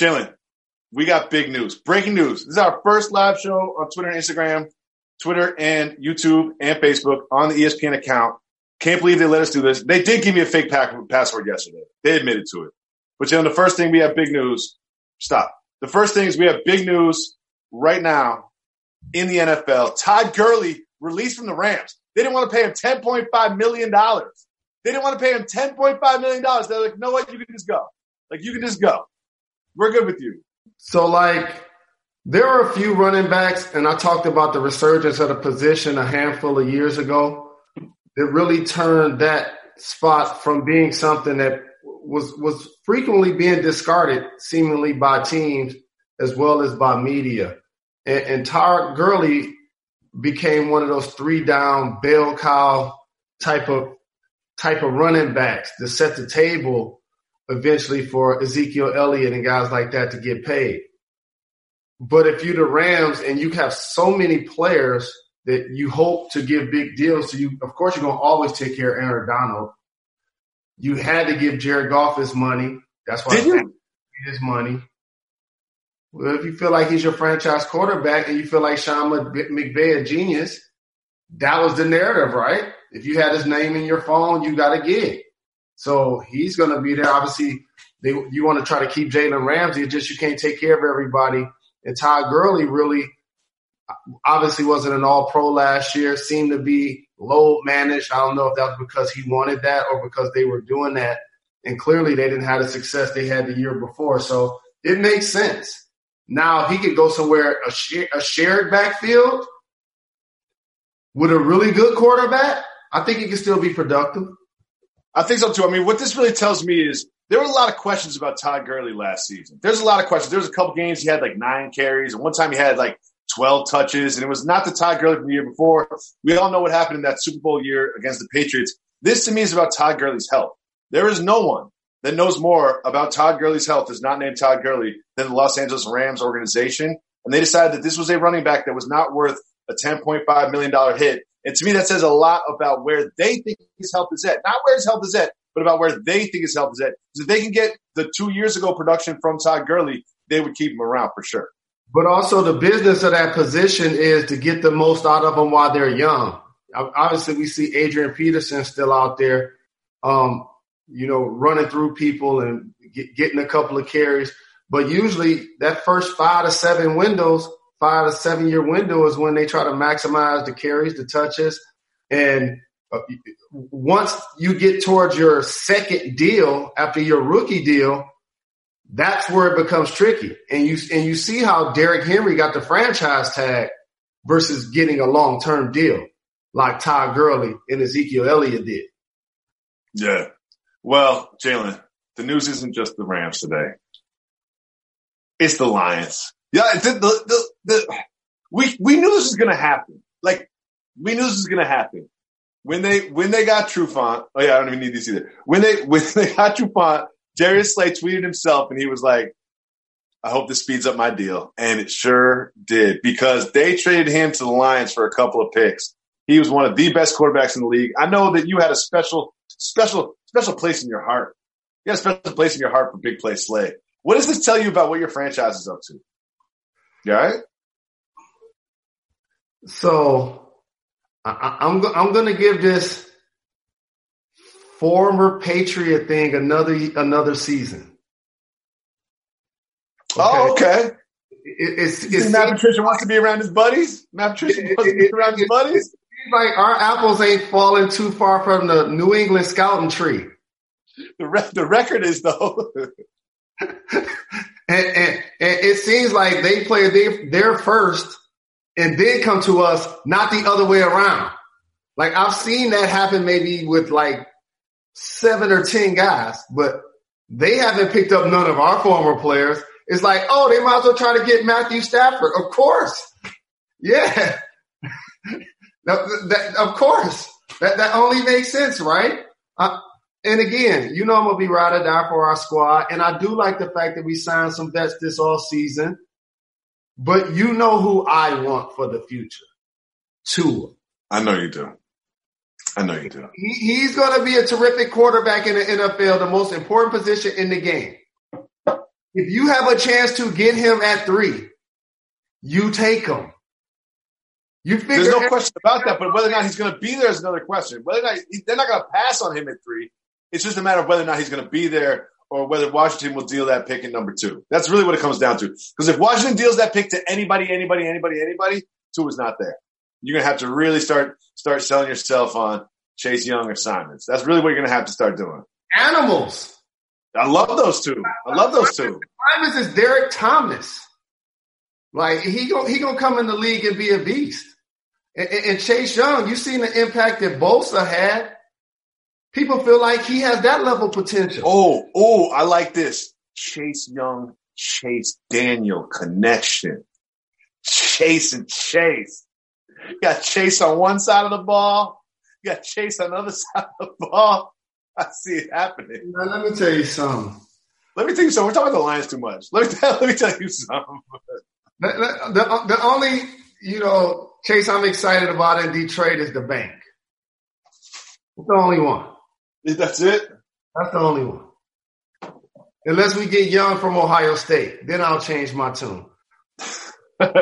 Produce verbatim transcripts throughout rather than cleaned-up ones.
Jalen, we got big news. Breaking news. This is our first live show on Twitter and Instagram, Twitter and YouTube and Facebook on the E S P N account. Can't believe they let us do this. They did give me a fake password yesterday. They admitted to it. But Jalen, the first thing we have big news. Stop. The first thing is we have big news right now in the N F L. Todd Gurley released from the Rams. They didn't want to pay him ten point five million dollars. They didn't want to pay him ten point five million dollars. They're like, you know what? You can just go. Like, you can just go. We're good with you. So, like, there are a few running backs, and I talked about the resurgence of the position a handful of years ago, that really turned that spot from being something that was was frequently being discarded, seemingly by teams as well as by media. And, and Todd Gurley became one of those three-down bell cow type of type of running backs that set the table eventually for Ezekiel Elliott and guys like that to get paid. But if you're the Rams and you have so many players that you hope to give big deals to, you, of course, you're going to always take care of Aaron Donald. You had to give Jared Goff his money. That's why his money. Well, if you feel like he's your franchise quarterback and you feel like Sean McVay a genius, that was the narrative, right? If you had his name in your phone, you got a gig. So he's going to be there. Obviously, they, you want to try to keep Jalen Ramsey. It's just you can't take care of everybody. And Todd Gurley really obviously wasn't an all-pro last year, seemed to be load managed. I don't know if that was because he wanted that or because they were doing that. And clearly they didn't have the success they had the year before. So it makes sense. Now, if he could go somewhere, a, share, a shared backfield with a really good quarterback, I think he can still be productive. I think so, too. I mean, what this really tells me is there were a lot of questions about Todd Gurley last season. There's a lot of questions. There was a couple games he had like nine carries, and one time he had like twelve touches, and it was not the Todd Gurley from the year before. We all know what happened in that Super Bowl year against the Patriots. This, to me, is about Todd Gurley's health. There is no one that knows more about Todd Gurley's health is not named Todd Gurley than the Los Angeles Rams organization. And they decided that this was a running back that was not worth a ten point five million dollars hit. And to me, that says a lot about where they think his health is at. Not where his health is at, but about where they think his health is at. Because if they can get the two years ago production from Todd Gurley, they would keep him around for sure. But also the business of that position is to get the most out of them while they're young. Obviously, we see Adrian Peterson still out there, um, you know, running through people and get, getting a couple of carries. But usually that first five to seven windows, five to seven year window is when they try to maximize the carries, the touches. And uh, once you get towards your second deal after your rookie deal, that's where it becomes tricky. And you and you see how Derrick Henry got the franchise tag versus getting a long-term deal like Todd Gurley and Ezekiel Elliott did. Yeah. Well, Jalen, the news isn't just the Rams today. It's the Lions. Yeah, the, the, the, the, we we knew this was going to happen. Like, we knew this was going to happen. When they when they got Trufant, oh yeah, I don't even need these either. When they when they got Trufant, Darius Slay tweeted himself and he was like, I hope this speeds up my deal. And it sure did, because they traded him to the Lions for a couple of picks. He was one of the best quarterbacks in the league. I know that you had a special, special, special place in your heart. You had a special place in your heart for Big Play Slay. What does this tell you about what your franchise is up to? You all right? So I, I'm I'm going to give this former Patriot thing another another season. Okay. Oh, okay. It, it's it's Matt Patricia wants to be around his buddies. Matt Patricia wants to be around his buddies. It seems like our apples ain't falling too far from the New England scouting tree. The re- the record is though. And, and, and it seems like they play their, their first and then come to us, not the other way around. Like, I've seen that happen maybe with like seven or ten guys, but they haven't picked up none of our former players. It's like, oh, they might as well try to get Matthew Stafford. Of course. Yeah. that, that, of course. That, that only makes sense, right? Uh, And again, you know I'm going to be ride or die for our squad. And I do like the fact that we signed some vets this all season. But you know who I want for the future. Tua. I know you do. I know you do. He, he's going to be a terrific quarterback in the N F L, the most important position in the game. If you have a chance to get him at three, you take him. You figure There's no question about that, but whether or not he's going to be there is another question. Whether or not he, they're not going to pass on him at three. It's just a matter of whether or not he's going to be there or whether Washington will deal that pick at number two. That's really what it comes down to. Because if Washington deals that pick to anybody, anybody, anybody, anybody, two is not there. You're going to have to really start start selling yourself on Chase Young or Simons. That's really what you're going to have to start doing. Animals. I love those two. I love those two. Simons is Derek Thomas. Like, he going he gonna come in the league and be a beast. And, and, and Chase Young, you seen the impact that Bosa had. People feel like he has that level of potential. Oh, oh, I like this. Chase Young, Chase Daniel connection. Chase and Chase. You got Chase on one side of the ball. You got Chase on the other side of the ball. I see it happening. Now, let me tell you something. Let me tell you something. We're talking about the Lions too much. Let me tell, let me tell you something. The, the, the only, you know, Chase I'm excited about in Detroit is the bank. It's the only one. That's it? That's the only one. Unless we get Young from Ohio State, then I'll change my tune. And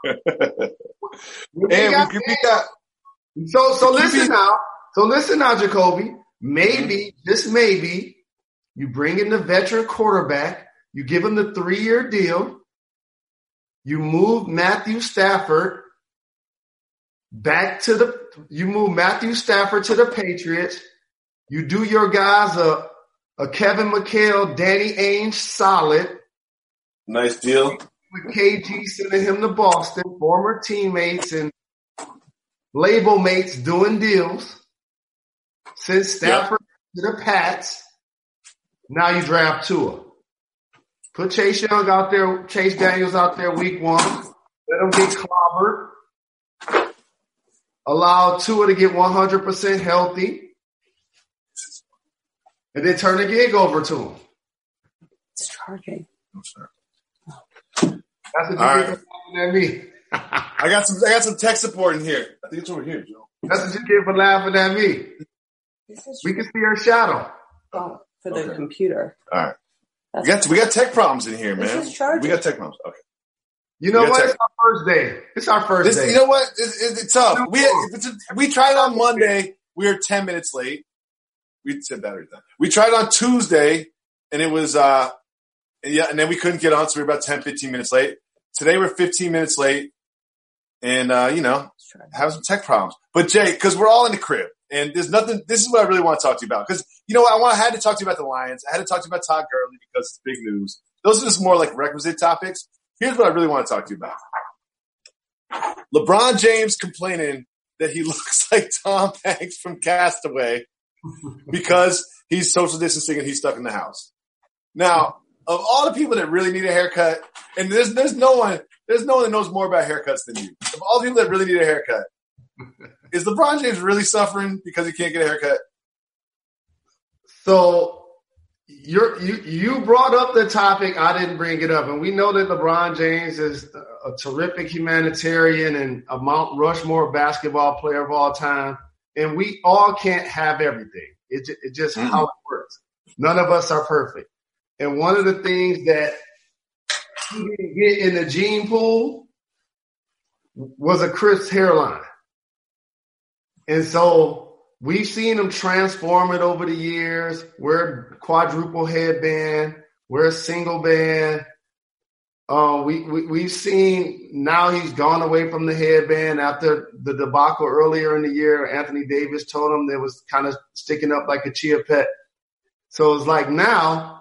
we, got, we got so so listen be, now. So listen now, Jacoby. Maybe, mm-hmm. just maybe, you bring in the veteran quarterback, you give him the three-year deal, you move Matthew Stafford back to the you move Matthew Stafford to the Patriots. You do your guys a, a Kevin McHale, Danny Ainge solid. Nice deal. With K G sending him to Boston, former teammates and label mates doing deals. Send Stafford yep. to the Pats. Now you draft Tua. Put Chase Young out there, Chase Daniels out there week one. Let him get clobbered. Allow Tua to get one hundred percent healthy. And then turn the gig over to him. It's charging. I'm sorry. That's what you All get right. for laughing at me. I got some I got some tech support in here. I think it's over here, Joe. That's what you get for laughing at me. We can see her shadow. Oh, for the okay. computer. All right. That's we got we got tech problems in here, this man. Is charging. We got tech problems. Okay. You know what? Tech. It's our first day. It's our first this, day. You know what? It, it, it's tough. We it's, we tried it on Monday. We were ten minutes late. We said that every time. We tried on Tuesday, and it was uh, and yeah, and then we couldn't get on, so we were about ten, fifteen minutes late. Today we're fifteen minutes late, and uh, you know, have some tech problems. But Jay, because we're all in the crib, and there's nothing. This is what I really want to talk to you about. Because you know what, I want. I had to talk to you about the Lions. I had to talk to you about Todd Gurley because it's big news. Those are just more like requisite topics. Here's what I really want to talk to you about. LeBron James complaining that he looks like Tom Hanks from Castaway because he's social distancing and he's stuck in the house. Now, of all the people that really need a haircut, and there's there's no one there's no one that knows more about haircuts than you. Of all the people that really need a haircut, is LeBron James really suffering because he can't get a haircut? So you're, you you brought up the topic. I didn't bring it up, and we know that LeBron James is a terrific humanitarian and a Mount Rushmore basketball player of all time. And we all can't have everything. It's it just mm-hmm. how it works. None of us are perfect. And one of the things that he didn't get in the gene pool was a crisp hairline. And so we've seen him transform it over the years. Wear quadruple headband, wear a single band. Uh, we, we, we've seen now he's gone away from the headband after the debacle earlier in the year. Anthony Davis told him that was kind of sticking up like a chia pet. So it's like now,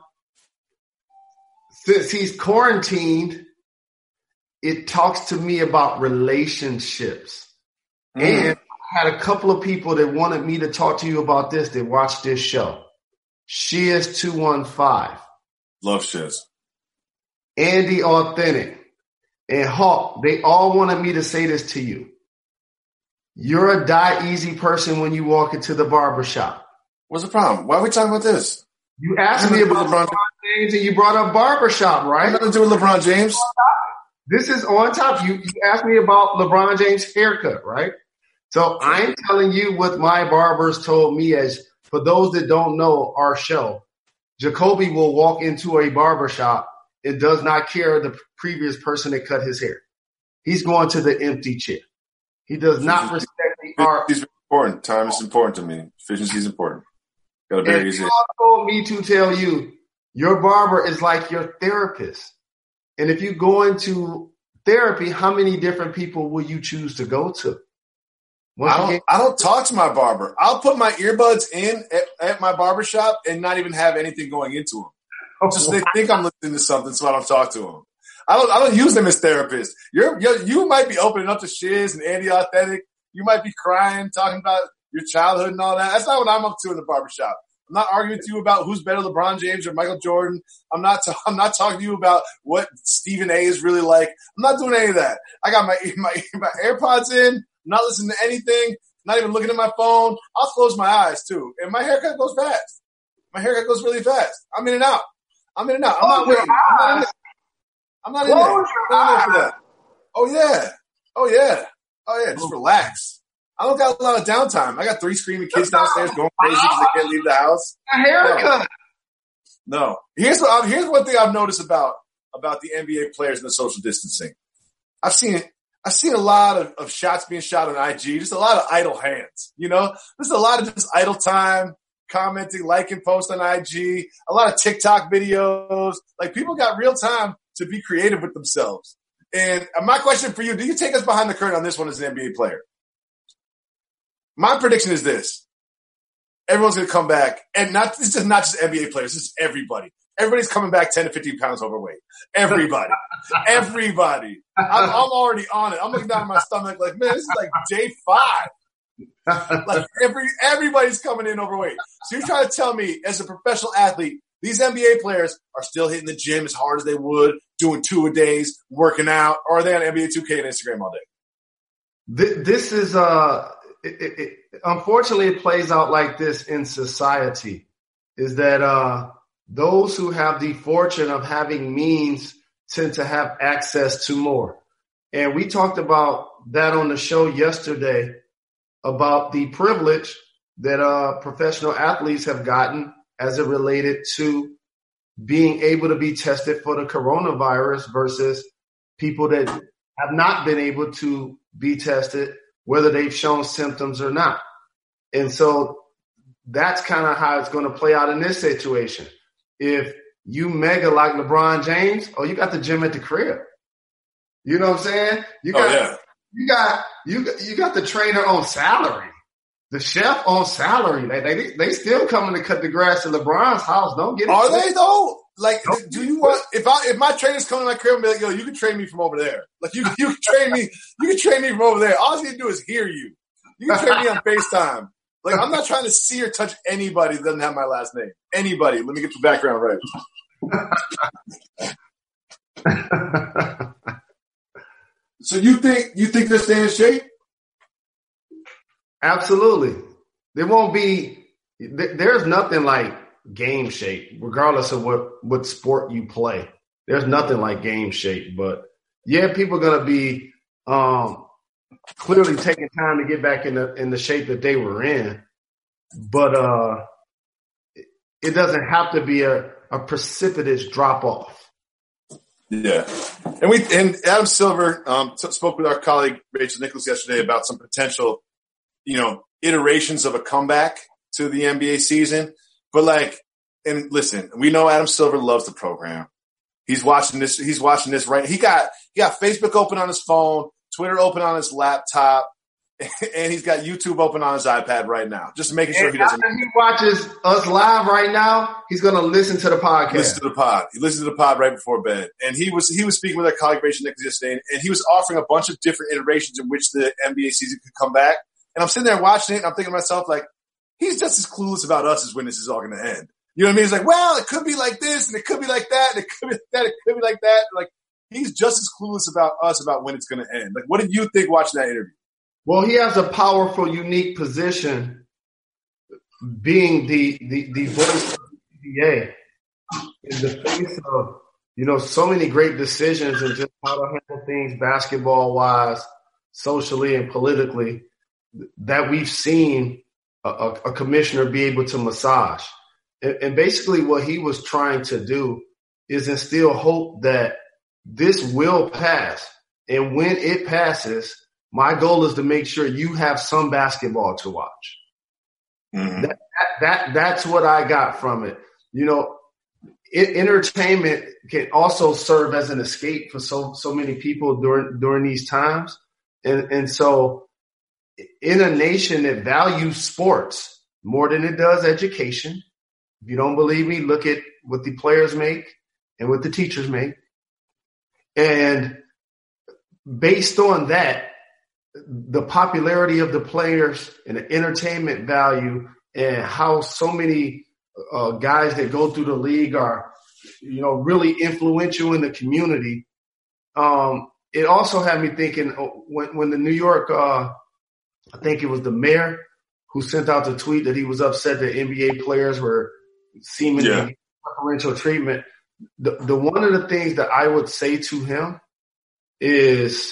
since he's quarantined, it talks to me about relationships. Mm. And I had a couple of people that wanted me to talk to you about this that watched this show. Shiz two one five. Love Shiz. Andy Authentic, and Hawk, they all wanted me to say this to you. You're a die easy person when you walk into the barbershop. What's the problem? Why are we talking about this? You asked me about LeBron James and you brought up barbershop, right? Nothing to do with LeBron James. This is on top. You, you asked me about LeBron James' haircut, right? So I'm telling you what my barbers told me. As for those that don't know our show, Jacoby will walk into a barbershop and does not care the previous person that cut his hair. He's going to the empty chair. He does not respect the art. It's important. Time is important to me. Efficiency is important. Got to very easy. told me to tell you, your barber is like your therapist. And if you go into therapy, how many different people will you choose to go to? Once I don't, get- I don't talk to my barber. I'll put my earbuds in at, at my barbershop and not even have anything going into them. Just they think I'm listening to something, so I don't talk to them. I don't. I don't use them as therapists. You're, you're you might be opening up to Shiz and Andy Authentic. You might be crying, talking about your childhood and all that. That's not what I'm up to in the barbershop. I'm not arguing with you about who's better, LeBron James or Michael Jordan. I'm not. T- I'm not talking to you about what Stephen A. is really like. I'm not doing any of that. I got my my, my AirPods in. I'm not listening to anything. Not even looking at my phone. I'll close my eyes too, and my haircut goes fast. My haircut goes really fast. I'm in and out. I'm in and out. I'm not waiting. I'm not in there. I'm not in there. I'm not in there for that. Oh yeah. Oh yeah. Oh yeah. Just relax. I don't got a lot of downtime. I got three screaming kids downstairs going crazy because they can't leave the house. A haircut. No. no. Here's what I'm, here's one thing I've noticed about about the N B A players and the social distancing. I've seen I've seen a lot of, of shots being shot on I G. Just a lot of idle hands. You know, there's a lot of just idle time, commenting, liking posts on I G. A lot of TikTok videos. Like people got real time to be creative with themselves. And my question for you: do you take us behind the curtain on this one as an N B A player? My prediction is this. Everyone's going to come back. And not, this is not just N B A players. This is everybody. Everybody's coming back ten to fifteen pounds overweight. Everybody. Everybody. I'm, I'm already on it. I'm looking down at my stomach like, man, this is like day five. Like every, everybody's coming in overweight. So you're trying to tell me as a professional athlete, these N B A players are still hitting the gym as hard as they would, doing two-a-days, working out, or are they on N B A two K and Instagram all day? This is uh It, it, it, unfortunately, it plays out like this in society, is that uh, those who have the fortune of having means tend to have access to more. And we talked about that on the show yesterday about the privilege that uh, professional athletes have gotten as it related to being able to be tested for the coronavirus versus people that have not been able to be tested, whether they've shown symptoms or not. And so that's kind of how it's going to play out in this situation. If you mega like LeBron James, oh, you got the gym at the crib. You know what I'm saying? You got, oh, yeah. you got, you got, you got the trainer on salary, the chef on salary. They, they, they still coming to cut the grass at LeBron's house. Don't get it. Are they though? Like, Don't do you want, if I, if my trainer's coming to my crib and be like, yo, you can train me from over there. Like you, you can train me, you can train me from over there. All you need to do is hear you. You can train me on FaceTime. Like, I'm not trying to see or touch anybody that doesn't have my last name. Anybody. Let me get the background right. So you think, you think they're staying in shape? Absolutely. There won't be, there's nothing like game shape, regardless of what, what sport you play. There's nothing like game shape. But, yeah, people are going to be um, clearly taking time to get back in the in the shape that they were in. But uh, it doesn't have to be a, a precipitous drop-off. Yeah. And we and Adam Silver um, t- spoke with our colleague Rachel Nichols yesterday about some potential, you know, iterations of a comeback to the N B A season. But like, and listen, we know Adam Silver loves the program. He's watching this. He's watching this right. He got he got Facebook open on his phone, Twitter open on his laptop, and he's got YouTube open on his iPad right now. Just making sure and he doesn't. After he watches us live right now, he's going to listen to the podcast. Listen to the pod. He listened to the pod right before bed, and he was he was speaking with our colleague Rachel Nichols yesterday, and he was offering a bunch of different iterations in which the N B A season could come back. And I'm sitting there watching it, and I'm thinking to myself, like, he's just as clueless about us as when this is all going to end. You know what I mean? He's like, well, it could be like this, and it could be like that, and it could be like that, it could be like that. Like, he's just as clueless about us about when it's going to end. Like, what did you think watching that interview? Well, he has a powerful, unique position being the, the, the voice of the N B A in the face of, you know, so many great decisions and just how to handle things basketball-wise, socially and politically that we've seen a, a, a commissioner be able to massage. And, and basically what he was trying to do is instill hope that this will pass. And when it passes, my goal is to make sure you have some basketball to watch. Mm-hmm. That, that, that that's what I got from it. You know, it, entertainment can also serve as an escape for so so many people during during these times. And and so in a nation that values sports more than it does education, if you don't believe me, look at what the players make and what the teachers make. And based on that, the popularity of the players and the entertainment value and how so many uh, guys that go through the league are, you know, really influential in the community. Um, it also had me thinking when, when the New York, uh, I think it was the mayor who sent out the tweet that he was upset that N B A players were seemingly yeah. preferential treatment. The, the one of the things that I would say to him is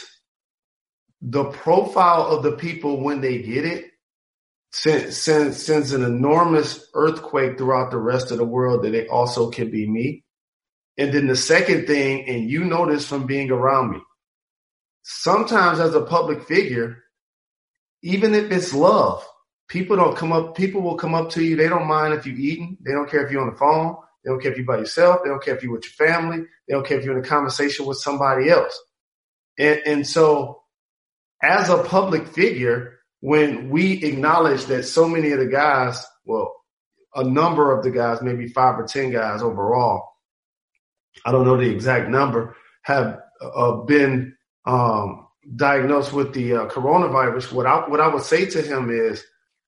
the profile of the people when they get it sends, sends, sends an enormous earthquake throughout the rest of the world that it also can be me. And then the second thing, and you know this from being around me, sometimes as a public figure, even if it's love, people don't come up, people will come up to you. They don't mind if you're eating. They don't care if you're on the phone. They don't care if you're by yourself. They don't care if you're with your family. They don't care if you're in a conversation with somebody else. And, and so as a public figure, when we acknowledge that so many of the guys, well, a number of the guys, maybe five or ten guys overall, I don't know the exact number, have uh, been um, diagnosed with the uh, coronavirus, what I, what I would say to him is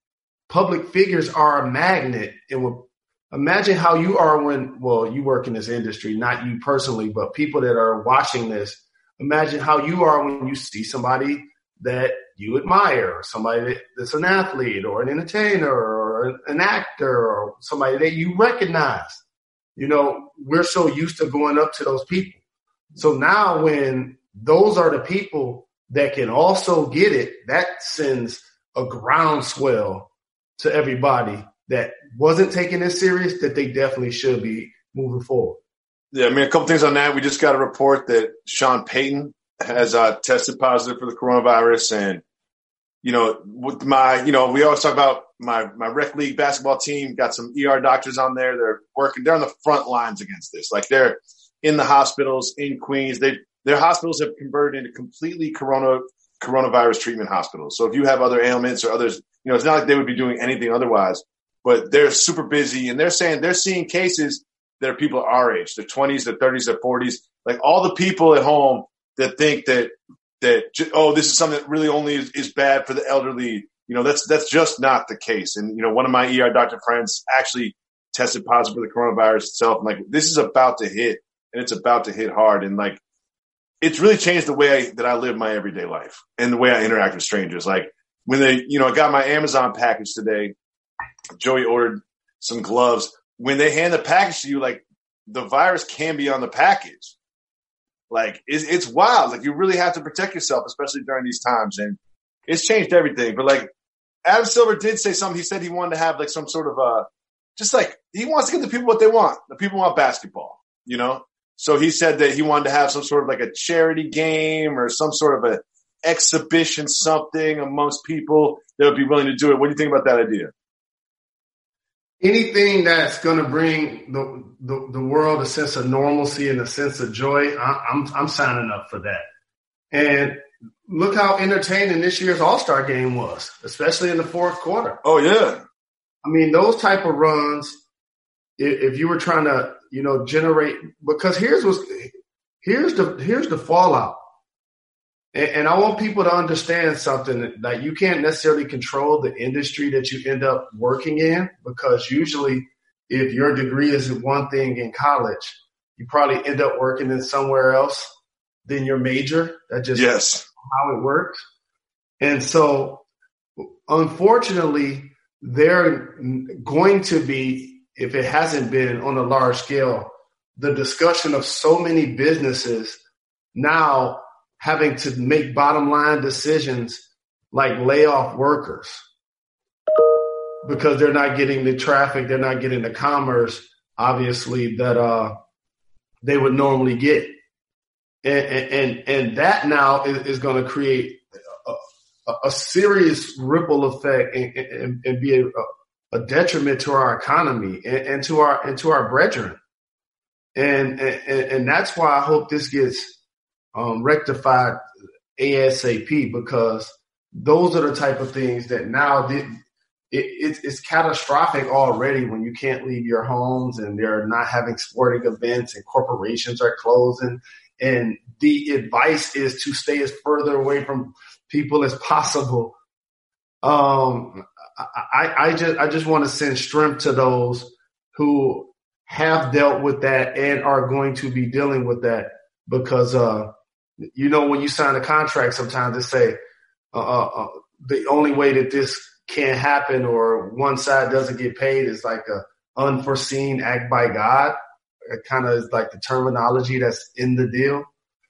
public figures are a magnet. And would, imagine how you are when, well, you work in this industry, not you personally, but people that are watching this. Imagine how you are when you see somebody that you admire, or somebody that's an athlete or an entertainer or an actor or somebody that you recognize. You know, we're so used to going up to those people. So now when those are the people that can also get it, that sends a groundswell to everybody that wasn't taking this serious, that they definitely should be moving forward. Yeah, I mean, a couple things on that. We just got a report that Sean Payton has uh, tested positive for the coronavirus. And, you know, with my, you know, we always talk about my, my rec league basketball team, got some E R doctors on there. They're working, they're on the front lines against this. Like they're in the hospitals in Queens. They, their hospitals have converted into completely corona, coronavirus treatment hospitals. So if you have other ailments or others, you know, it's not like they would be doing anything otherwise, but they're super busy and they're saying they're seeing cases that are people our age, their twenties, their thirties, their forties, like all the people at home that think that, that, oh, this is something that really only is, is bad for the elderly. You know, that's, that's just not the case. And, you know, one of my E R doctor friends actually tested positive for the coronavirus itself. And like, this is about to hit and it's about to hit hard. And like, it's really changed the way I, that I live my everyday life and the way I interact with strangers. Like when they, you know, I got my Amazon package today, Joey ordered some gloves. When they hand the package to you, like the virus can be on the package. Like it's, it's wild. Like you really have to protect yourself, especially during these times. And it's changed everything. But like Adam Silver did say something. He said he wanted to have like some sort of uh just like he wants to give the people what they want. The people want basketball, you know? So he said that he wanted to have some sort of like a charity game or some sort of a exhibition, something amongst people that would be willing to do it. What do you think about that idea? Anything that's going to bring the, the the world a sense of normalcy and a sense of joy, I, I'm I'm signing up for that. And look how entertaining this year's All-Star game was, especially in the fourth quarter. Oh yeah, I mean those type of runs. If, if you were trying to, you know, generate, because here's what's here's the here's the fallout. And, and I want people to understand something, that you can't necessarily control the industry that you end up working in, because usually if your degree is one thing in college, you probably end up working in somewhere else than your major. That just yes. how it works. And so unfortunately, they're going to be, if it hasn't been on a large scale, the discussion of so many businesses now having to make bottom line decisions like lay off workers because they're not getting the traffic, they're not getting the commerce, obviously, that uh they would normally get. And and, and that now is, is going to create a, a, a serious ripple effect and, and, and be a, a detriment to our economy and, and to our and to our brethren. And, and and that's why I hope this gets um, rectified ASAP, because those are the type of things that now it, it, it's catastrophic already when you can't leave your homes and they're not having sporting events and corporations are closing. And the advice is to stay as further away from people as possible. Um, I, I just I just want to send strength to those who have dealt with that and are going to be dealing with that, because uh, you know, when you sign a contract, sometimes they say uh, uh, the only way that this can't happen or one side doesn't get paid is like a unforeseen act by God. It kind of is like the terminology that's in the deal.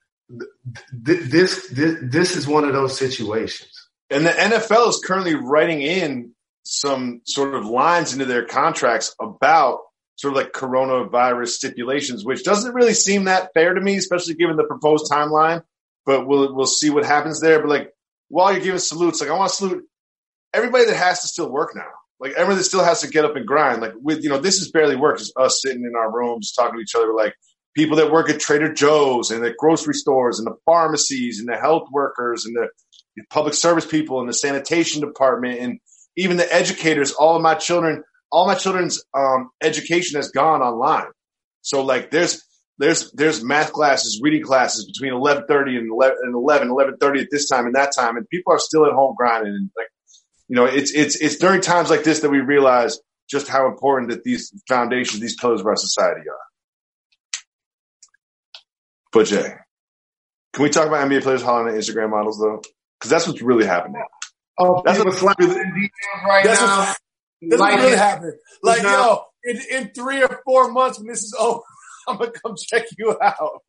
This, this, this is one of those situations. And the N F L is currently writing in some sort of lines into their contracts about sort of like coronavirus stipulations, which doesn't really seem that fair to me, especially given the proposed timeline. But we'll we'll see what happens there. But like, while you're giving salutes, like I want to salute everybody that has to still work now. Like everyone that still has to get up and grind. Like with, you know, this is barely work. It's us sitting in our rooms talking to each other. Like people that work at Trader Joe's and the grocery stores and the pharmacies and the health workers and the public service people and the sanitation department and even the educators. All of my children, all my children's um, education has gone online. So like there's there's there's math classes, reading classes between eleven thirty and eleven, eleven thirty at this time and that time, and people are still at home grinding. And like, you know, it's it's it's during times like this that we realize just how important that these foundations, these pillars of our society are. But Jay, can we talk about N B A players hollering at Instagram models though? Because that's what's really happening. Oh, that's what's what's really, right that's now. What's, that's like what's really happening. Like, yo, in, in three or four months when this is over, I'm gonna come check you out.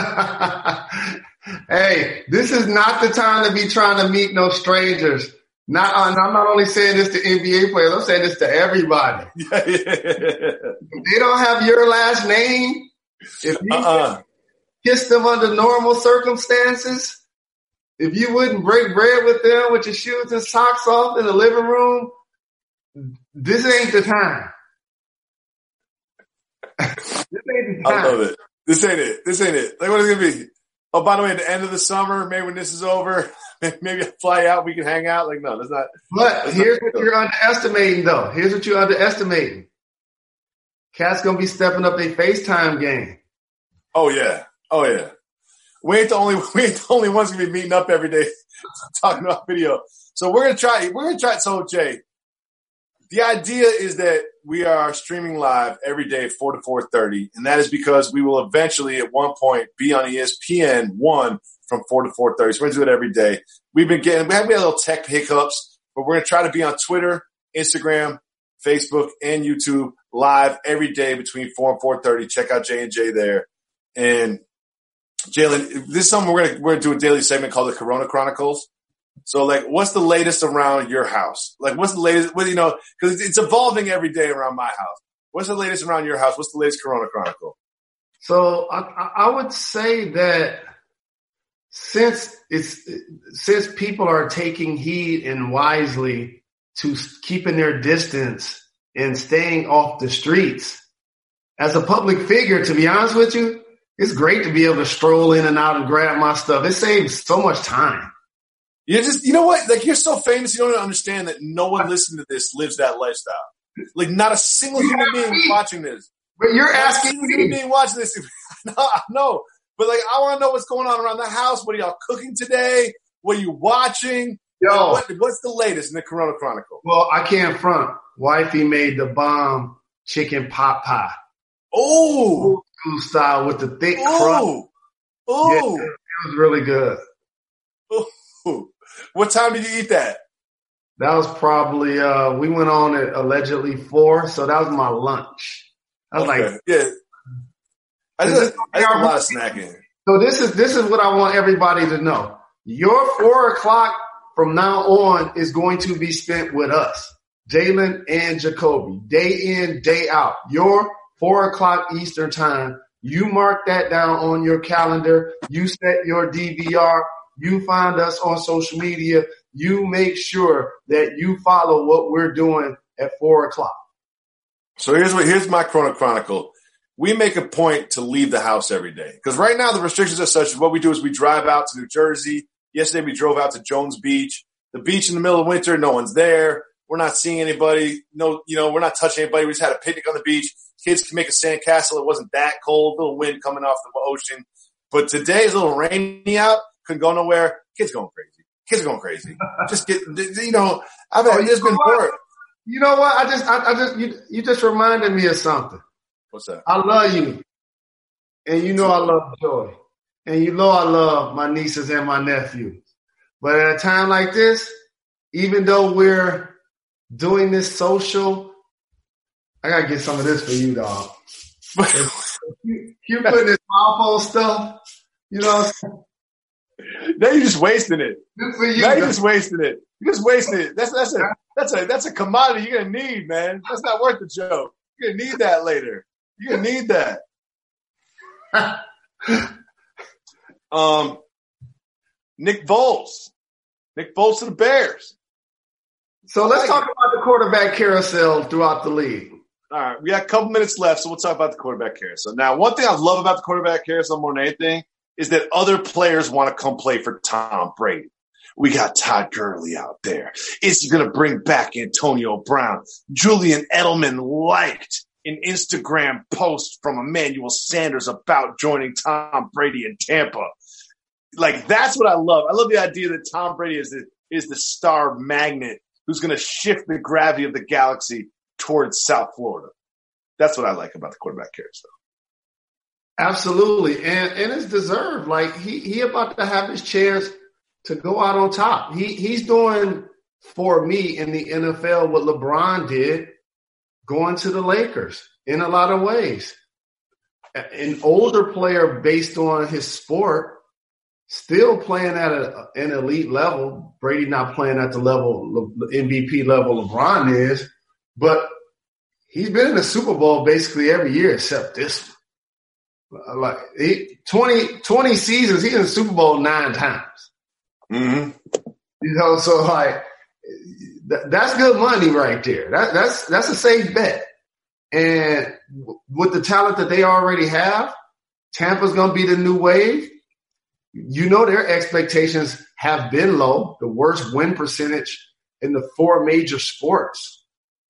Hey, this is not the time to be trying to meet no strangers. Not, I'm not only saying this to N B A players, I'm saying this to everybody. Yeah, yeah, yeah. If they don't have your last name, if you uh-uh. kiss them under normal circumstances, if you wouldn't break bread with them with your shoes and socks off in the living room, this ain't the time. This ain't the time. I love it. This ain't it. This ain't it. Like, what is it going to be? Oh, by the way, at the end of the summer, maybe when this is over, maybe I'll fly out, we can hang out. Like, no, that's not. But that's here's not what you're underestimating, though. Here's what you're underestimating. Cat's going to be stepping up their FaceTime game. Oh, yeah. Oh, yeah. We ain't the only, we ain't the only ones going to be meeting up every day talking about video. So we're going to try, we're going to try. So, Jay, the idea is that we are streaming live every day at four to four thirty, and that is because we will eventually at one point be on E S P N one from four to four thirty. So we're going to do it every day. We've been getting, we have, we have little tech hiccups, but we're going to try to be on Twitter, Instagram, Facebook, and YouTube live every day between four and four thirty. Check out J and J there. And Jalen, this is something we're going to, we're going to do a daily segment called the Corona Chronicles. So, like, what's the latest around your house? Like, what's the latest, what, you know, because it's evolving every day around my house. What's the latest around your house? What's the latest Corona Chronicle? So, I, I would say that since it's, since people are taking heed and wisely to keeping their distance and staying off the streets, as a public figure, to be honest with you, it's great to be able to stroll in and out and grab my stuff. It saves so much time. You just, you know what? Like, you're so famous, you don't understand that no one listening to this lives that lifestyle. Like, not a single human being watching this. But you're not asking a single human being watching this. No, no. But like, I want to know what's going on around the house. What are y'all cooking today? What are you watching? Yo, what, what's the latest in the Corona Chronicle? Well, I can't front. Wifey made the bomb chicken pot pie. Oh, old school style with the thick Ooh. crust. Oh, yeah, it was really good. Ooh. What time did you eat that? That was probably, uh, we went on at allegedly four, so that was my lunch. I was okay. like, yeah. I just, I just a lot of snacking. So this is, this is what I want everybody to know. Your four o'clock from now on is going to be spent with us, Jalen and Jacoby, day in, day out. Your four o'clock Eastern time You mark that down on your calendar. You set your D V R. You find us on social media. You make sure that you follow what we're doing at four o'clock. So here's what here's my Chrono Chronicle. We make a point to leave the house every day because right now the restrictions are such. What we do is we drive out to New Jersey. Yesterday we drove out to Jones Beach. The beach in the middle of winter, no one's there. We're not seeing anybody. No, you know, we're not touching anybody. We just had a picnic on the beach. Kids can make a sandcastle. It wasn't that cold. A little wind coming off the ocean. But today is a little rainy out. Couldn't go nowhere. Kids going crazy. Kids are going crazy. Just get, you know, I've oh, just been bored. You know what? I just, I, I just, you, you just reminded me of something. What's that? I love you. And you know I love Joy. And you know I love my nieces and my nephews. But at a time like this, even though we're doing this social, I got to get some of this for you, dog. you, you putting this mouth on stuff, you know. Now you're just wasting it. Good for you. Now you're just wasting it. You're just wasting it. That's that's a that's a that's a commodity you're gonna need, man. That's not worth the joke. You're gonna need that later. You're gonna need that. um, Nick Foles. Nick Foles to the Bears. So let's talk about the quarterback carousel throughout the league. All right, we got a couple minutes left, so we'll talk about the quarterback carousel. Now, one thing I love about the quarterback carousel more than anything is that other players want to come play for Tom Brady. We got Todd Gurley out there. Is he going to bring back Antonio Brown? Julian Edelman liked an Instagram post from Emmanuel Sanders about joining Tom Brady in Tampa. Like, that's what I love. I love the idea that Tom Brady is the, is the star magnet who's going to shift the gravity of the galaxy towards South Florida. That's what I like about the quarterback carousel. Absolutely. And and it's deserved. Like he he about to have his chance to go out on top. He he's doing for me in the N F L what LeBron did going to the Lakers in a lot of ways. An older player based on his sport, still playing at a, an elite level. Brady not playing at the level, the M V P level LeBron is, but he's been in the Super Bowl basically every year except this one. Like he, twenty, twenty seasons, he's in the Super Bowl nine times. Mm-hmm. You know, so like th- that's good money right there. That, that's that's a safe bet. And w- with the talent that they already have, Tampa's going to be the new wave. You know, their expectations have been low, the worst win percentage in the four major sports.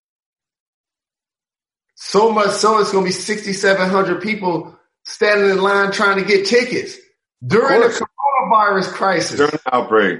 So much so it's going to be sixty-seven hundred people standing in line trying to get tickets during the coronavirus crisis. During the outbreak.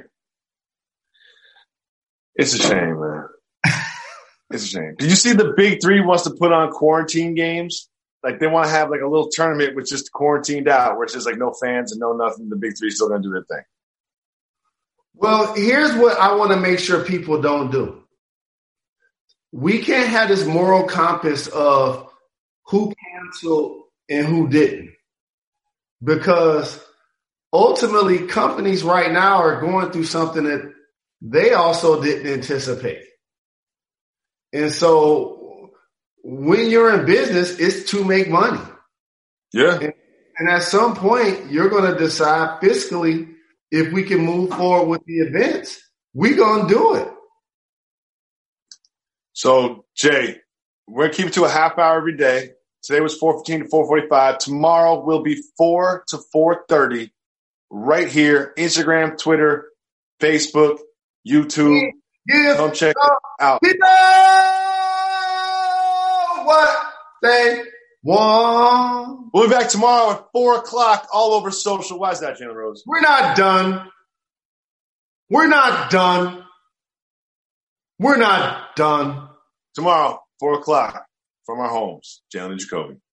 It's a shame, man. It's a shame. Did you see the Big Three wants to put on quarantine games? Like they want to have like a little tournament with just quarantined out where it's just like no fans and no nothing. The Big Three still going to do their thing. Well, here's what I want to make sure people don't do. We can't have this moral compass of who canceled and who didn't. Because ultimately companies right now are going through something that they also didn't anticipate. And so when you're in business, it's to make money. Yeah. And, and at some point, you're going to decide fiscally if we can move forward with the events. We're going to do it. So, Jay, we're going to keep it to a half hour every day. Today was four fifteen to four forty-five. Tomorrow will be four to four thirty right here. Instagram, Twitter, Facebook, YouTube. Yeah. Come check it out. You know what they want. We'll be back tomorrow at four o'clock all over social. Why is that, Jalen Rose? We're not done. We're not done. We're not done. Tomorrow, four o'clock from our homes. Jalen and Jacoby.